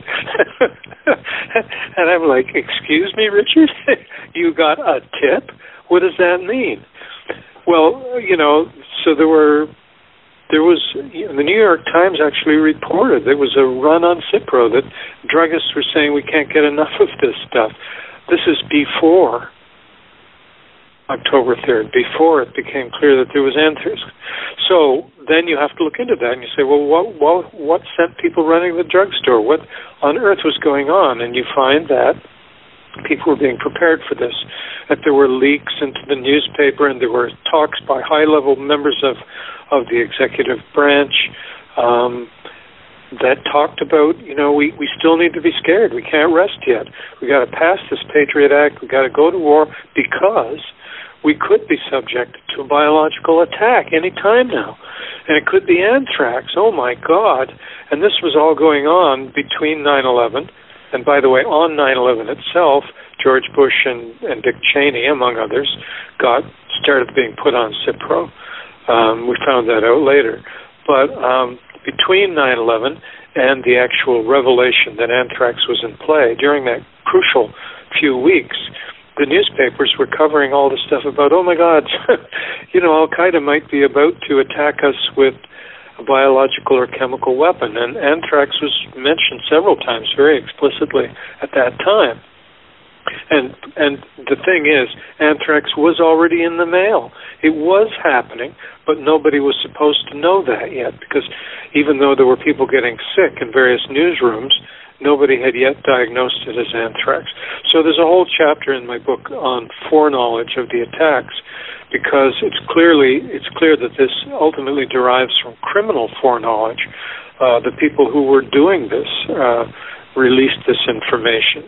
And I'm like, excuse me, Richard? You got a tip? What does that mean? Well, you know, so there were There was, the New York Times actually reported there was a run on Cipro, that druggists were saying we can't get enough of this stuff. This is before October third, before it became clear that there was anthrax. So then you have to look into that and you say, well, what, what, what sent people running the drugstore? What on earth was going on? And you find that people were being prepared for this, that there were leaks into the newspaper and there were talks by high-level members of, of the executive branch um, that talked about, you know, we, we still need to be scared. We can't rest yet. We got to pass this Patriot Act. We got to go to war because we could be subject to a biological attack any time now. And it could be anthrax. Oh, my God. And this was all going on between nine eleven. And by the way, on nine eleven itself, George Bush and, and Dick Cheney, among others, got started being put on Cipro. Um, we found that out later. But um, between nine eleven and the actual revelation that anthrax was in play, during that crucial few weeks, the newspapers were covering all the stuff about, oh my God, you know, Al-Qaeda might be about to attack us with a biological or chemical weapon. And anthrax was mentioned several times very explicitly at that time. And and the thing is, anthrax was already in the mail. It was happening, but nobody was supposed to know that yet, because even though there were people getting sick in various newsrooms, nobody had yet diagnosed it as anthrax. So there's a whole chapter in my book on foreknowledge of the attacks, because it's clearly it's clear that this ultimately derives from criminal foreknowledge. Uh, the people who were doing this uh, released this information.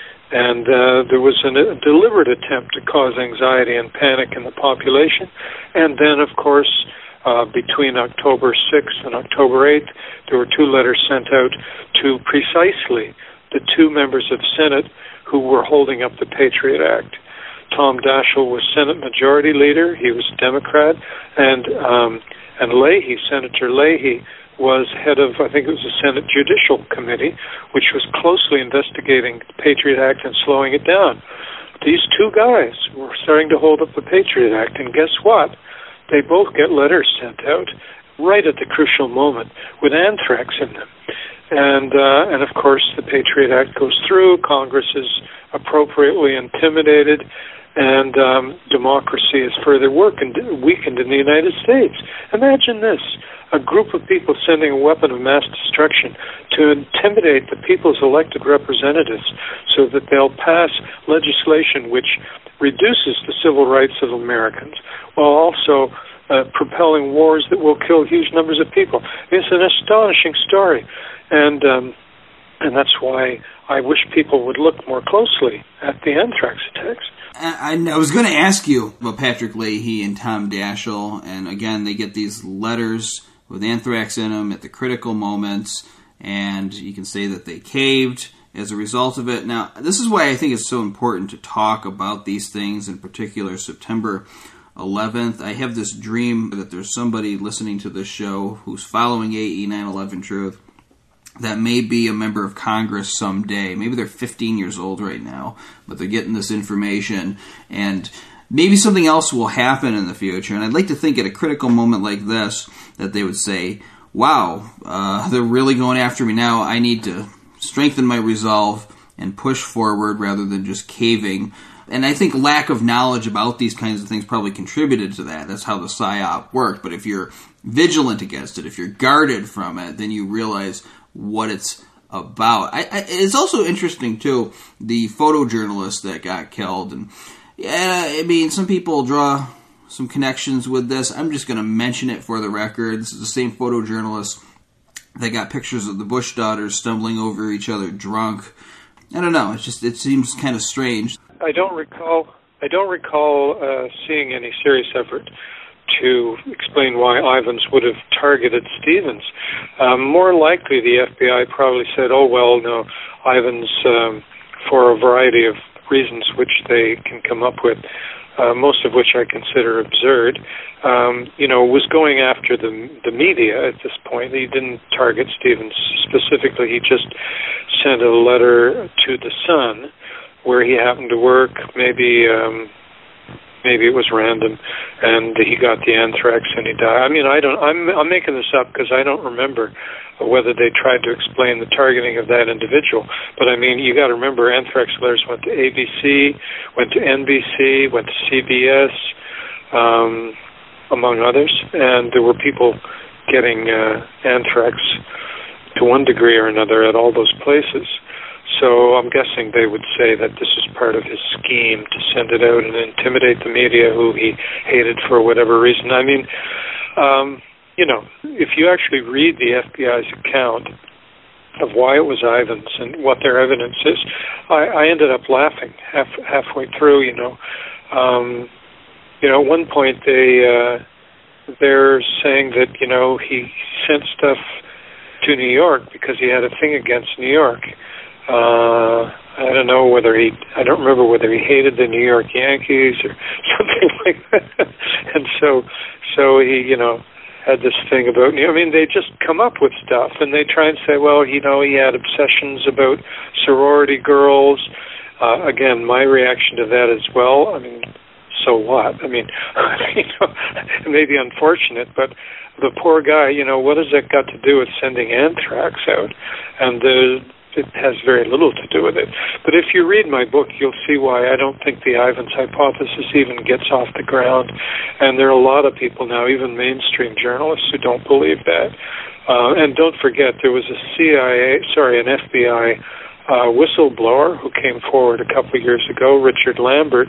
And uh, there was an, a deliberate attempt to cause anxiety and panic in the population. And then, of course, uh, between October sixth and October eighth, there were two letters sent out to precisely the two members of Senate who were holding up the Patriot Act. Tom Daschle was Senate Majority Leader. He was a Democrat. And, um, and Leahy, Senator Leahy, was head of, I think it was the Senate Judicial Committee, which was closely investigating the Patriot Act and slowing it down. These two guys were starting to hold up the Patriot Act, and guess what? They both get letters sent out right at the crucial moment with anthrax in them. And, uh, and of course, the Patriot Act goes through, Congress is appropriately intimidated, and um, democracy is further weakened, weakened in the United States. Imagine this, a group of people sending a weapon of mass destruction to intimidate the people's elected representatives so that they'll pass legislation which reduces the civil rights of Americans while also uh, propelling wars that will kill huge numbers of people. It's an astonishing story. And, um, and that's why I wish people would look more closely at the anthrax attacks. I, I was going to ask you about Patrick Leahy and Tom Daschle, and again, they get these letters with anthrax in them at the critical moments, and you can say that they caved as a result of it. Now, this is why I think it's so important to talk about these things, in particular September eleventh. I have this dream that there's somebody listening to this show who's following A E nine eleven Truth that may be a member of Congress someday. Maybe they're fifteen years old right now, but they're getting this information, and maybe something else will happen in the future. And I'd like to think at a critical moment like this that they would say, wow, uh, they're really going after me now. I need to strengthen my resolve and push forward rather than just caving. And I think lack of knowledge about these kinds of things probably contributed to that. That's how the PSYOP worked. But if you're vigilant against it, if you're guarded from it, then you realize what it's about. I, I, it's also interesting, too, the photojournalist that got killed. And yeah, I mean, some people draw some connections with this. I'm just going to mention it for the record. This is the same photojournalist that got pictures of the Bush daughters stumbling over each other drunk. I don't know. It's just, it seems kind of strange. I don't recall, I don't recall uh, seeing any serious effort to explain why Ivins would have targeted Stevens. Um, more likely, the F B I probably said, oh, well, no, Ivins, um, for a variety of reasons which they can come up with, uh, most of which I consider absurd, um, you know, was going after the, the media at this point. He didn't target Stevens specifically. He just sent a letter to the Sun where he happened to work, maybe... Um, Maybe it was random, and he got the anthrax and he died. I mean, I don't. I'm I'm making this up because I don't remember whether they tried to explain the targeting of that individual. But I mean, you got to remember, anthrax letters went to A B C, went to N B C, went to C B S, um, among others, and there were people getting uh, anthrax to one degree or another at all those places. So I'm guessing they would say that this is part of his scheme to send it out and intimidate the media who he hated for whatever reason. I mean, um, you know, if you actually read the F B I's account of why it was Ivans and what their evidence is, I, I ended up laughing half halfway through. You know, um, you know, at one point they uh, they're saying that you know he sent stuff to New York because he had a thing against New York. Uh, I don't know whether he, I don't remember whether he hated the New York Yankees or something like that. And so, so he, you know, had this thing about, I mean, they just come up with stuff and they try and say, well, you know, he had obsessions about sorority girls. Uh, again, my reaction to that is, well, I mean, so what? I mean, you know, it may be unfortunate, but the poor guy, you know, what has that got to do with sending anthrax out? And uh, it has very little to do with it. But if you read my book, you'll see why I don't think the Ivans hypothesis even gets off the ground. And there are a lot of people now, even mainstream journalists, who don't believe that. Uh, and don't forget, there was a C I A, sorry, an F B I uh, whistleblower who came forward a couple of years ago, Richard Lambert,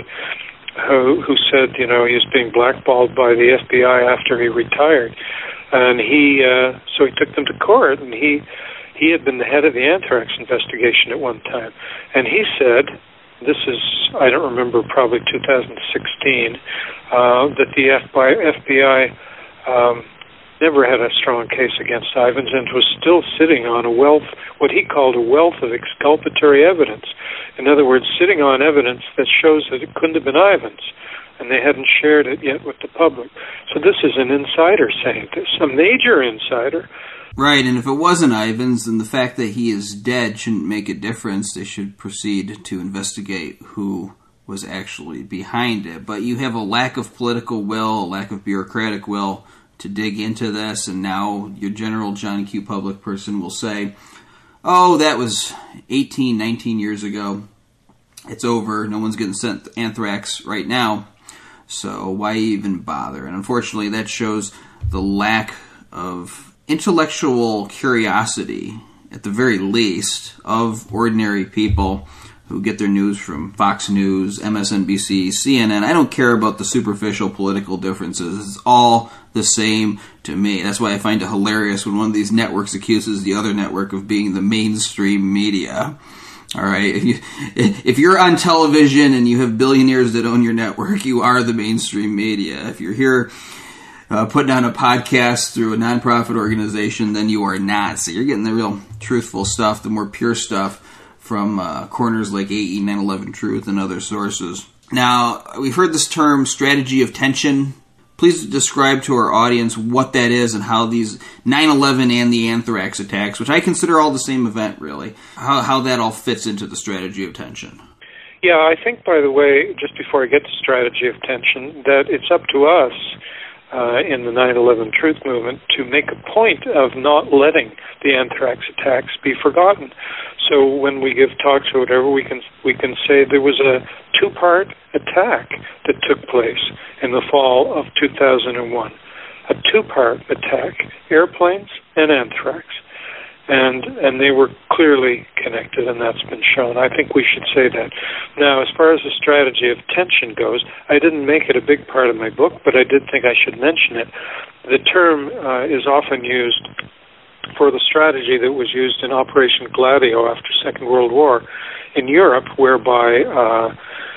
who, who said, you know, he was being blackballed by the F B I after he retired. And he, uh, so he took them to court, and he, he had been the head of the anthrax investigation at one time. And he said, this is, I don't remember, probably two thousand sixteen, uh, that the F B I um, never had a strong case against Ivans and was still sitting on a wealth, what he called a wealth of exculpatory evidence. In other words, sitting on evidence that shows that it couldn't have been Ivans, and they hadn't shared it yet with the public. So this is an insider saying this, a major insider. Right, and if it wasn't Ivans, then the fact that he is dead shouldn't make a difference. They should proceed to investigate who was actually behind it. But you have a lack of political will, a lack of bureaucratic will to dig into this, and now your general John Q. Public person will say, oh, that was eighteen, nineteen years ago. It's over. No one's getting sent anthrax right now. So why even bother? And unfortunately, that shows the lack of intellectual curiosity, at the very least, of ordinary people who get their news from Fox News, M S N B C, C N N. I don't care about the superficial political differences. It's all the same to me. That's why I find it hilarious when one of these networks accuses the other network of being the mainstream media. All right, if you if you're on television and you have billionaires that own your network, you are the mainstream media. If you're here uh, putting on a podcast through a nonprofit organization, then you are not. So you're getting the real truthful stuff, the more pure stuff from uh, corners like A E, nine eleven Truth, and other sources. Now, we've heard this term, strategy of tension. Please describe to our audience what that is and how these nine eleven and the anthrax attacks, which I consider all the same event, really, how, how that all fits into the strategy of tension. Yeah, I think, by the way, just before I get to strategy of tension, that it's up to us uh, in the nine eleven Truth Movement to make a point of not letting the anthrax attacks be forgotten. So when we give talks or whatever, we can we can say there was a two-part attack that took place in the fall of two thousand one. A two-part attack, airplanes and anthrax. And and they were clearly connected, and that's been shown. I think we should say that. Now, as far as the strategy of tension goes, I didn't make it a big part of my book, but I did think I should mention it. The term uh, is often used for the strategy that was used in Operation Gladio after Second World War in Europe, whereby, uh,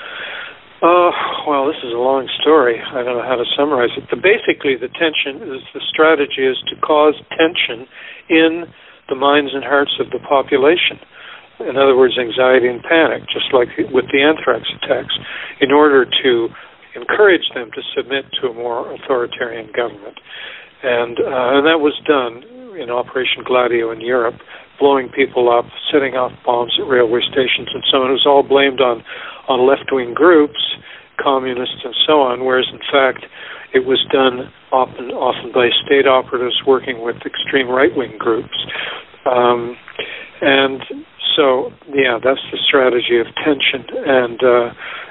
uh, well, this is a long story. I don't know how to summarize it. But basically, the tension is the strategy is to cause tension in the minds and hearts of the population. In other words, anxiety and panic, just like with the anthrax attacks, in order to encourage them to submit to a more authoritarian government. And, uh, and that was done in Operation Gladio in Europe, blowing people up, setting off bombs at railway stations and so on. It was all blamed on, on left-wing groups, communists and so on, whereas in fact it was done often, often by state operatives working with extreme right-wing groups. Um, and so, yeah, that's the strategy of tension. And uh,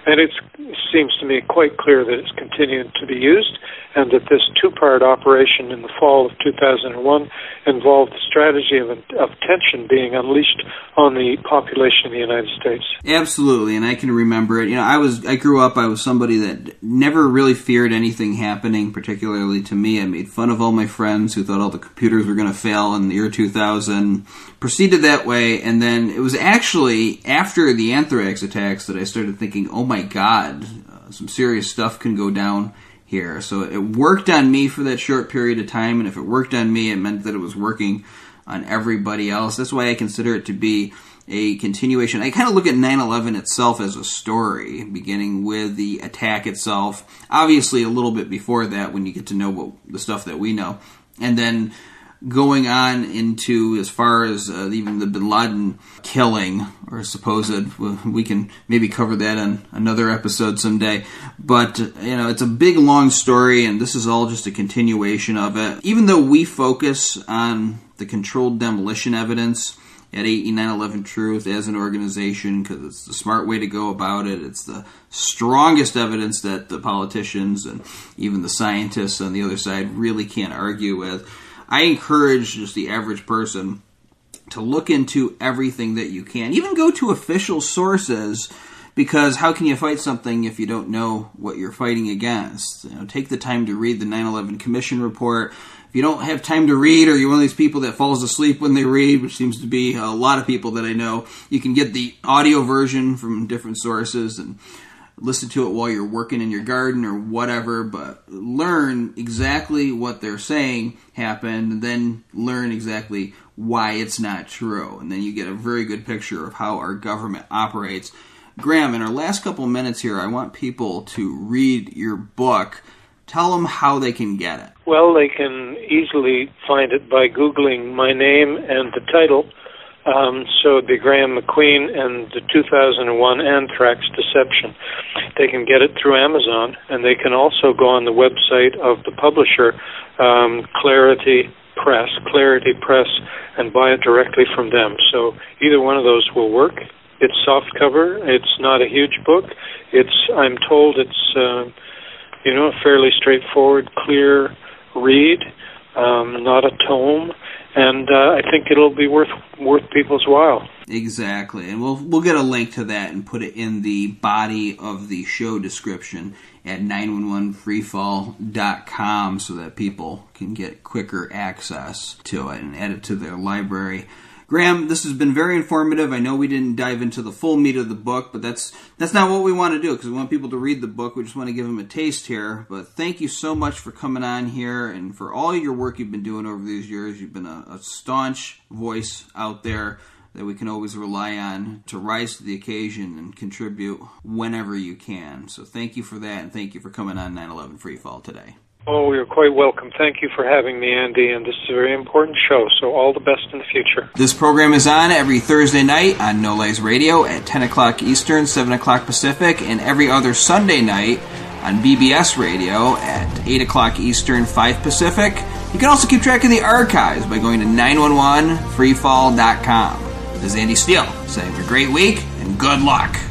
And it's, it seems to me quite clear that it's continuing to be used, and that this two-part operation in the fall of two thousand one involved the strategy of, of tension being unleashed on the population of the United States. Absolutely, and I can remember it. You know, I was I grew up, I was somebody that never really feared anything happening, particularly to me. I made fun of all my friends who thought all the computers were going to fail in the year two thousand. Proceeded that way, and then it was actually after the anthrax attacks that I started thinking, oh my God, uh, some serious stuff can go down here. So it worked on me for that short period of time, and if it worked on me, it meant that it was working on everybody else. That's why I consider it to be a continuation. I kind of look at nine eleven itself as a story, beginning with the attack itself, obviously a little bit before that when you get to know what, the stuff that we know, and then going on into as far as uh, even the bin Laden killing, or supposed, we can maybe cover that on another episode someday. But, you know, it's a big, long story, and this is all just a continuation of it. Even though we focus on the controlled demolition evidence at eighty nine eleven Truth as an organization, because it's the smart way to go about it, it's the strongest evidence that the politicians and even the scientists on the other side really can't argue with, I encourage just the average person to look into everything that you can. Even go to official sources, because how can you fight something if you don't know what you're fighting against? You know, take the time to read the nine eleven Commission report. If you don't have time to read, or you're one of these people that falls asleep when they read, which seems to be a lot of people that I know, you can get the audio version from different sources and listen to it while you're working in your garden or whatever, but learn exactly what they're saying happened, and then learn exactly why it's not true. And then you get a very good picture of how our government operates. Graham, in our last couple minutes here, I want people to read your book. Tell them how they can get it. Well, they can easily find it by Googling my name and the title. Um, so the Graham McQueen and the two thousand one Anthrax Deception. They can get it through Amazon, and they can also go on the website of the publisher, um, Clarity Press, Clarity Press, and buy it directly from them. So either one of those will work. It's soft cover. It's not a huge book. It's, I'm told it's, uh, you know, a fairly straightforward, clear read, um, not a tome. And uh, I think it'll be worth worth people's while. Exactly, and we'll we'll get a link to that and put it in the body of the show description at nine one one free fall dot com so that people can get quicker access to it and add it to their library. Graham, this has been very informative. I know we didn't dive into the full meat of the book, but that's that's not what we want to do, because we want people to read the book. We just want to give them a taste here. But thank you so much for coming on here and for all your work you've been doing over these years. You've been a, a staunch voice out there that we can always rely on to rise to the occasion and contribute whenever you can. So thank you for that, and thank you for coming on nine eleven Free Fall today. Oh, you're quite welcome. Thank you for having me, Andy, and this is a very important show, so all the best in the future. This program is on every Thursday night on No Lies Radio at ten o'clock Eastern, seven o'clock Pacific, and every other Sunday night on B B S Radio at eight o'clock Eastern, five Pacific. You can also keep track of the archives by going to nine one one free fall dot com. This is Andy Steele saying have a great week and good luck.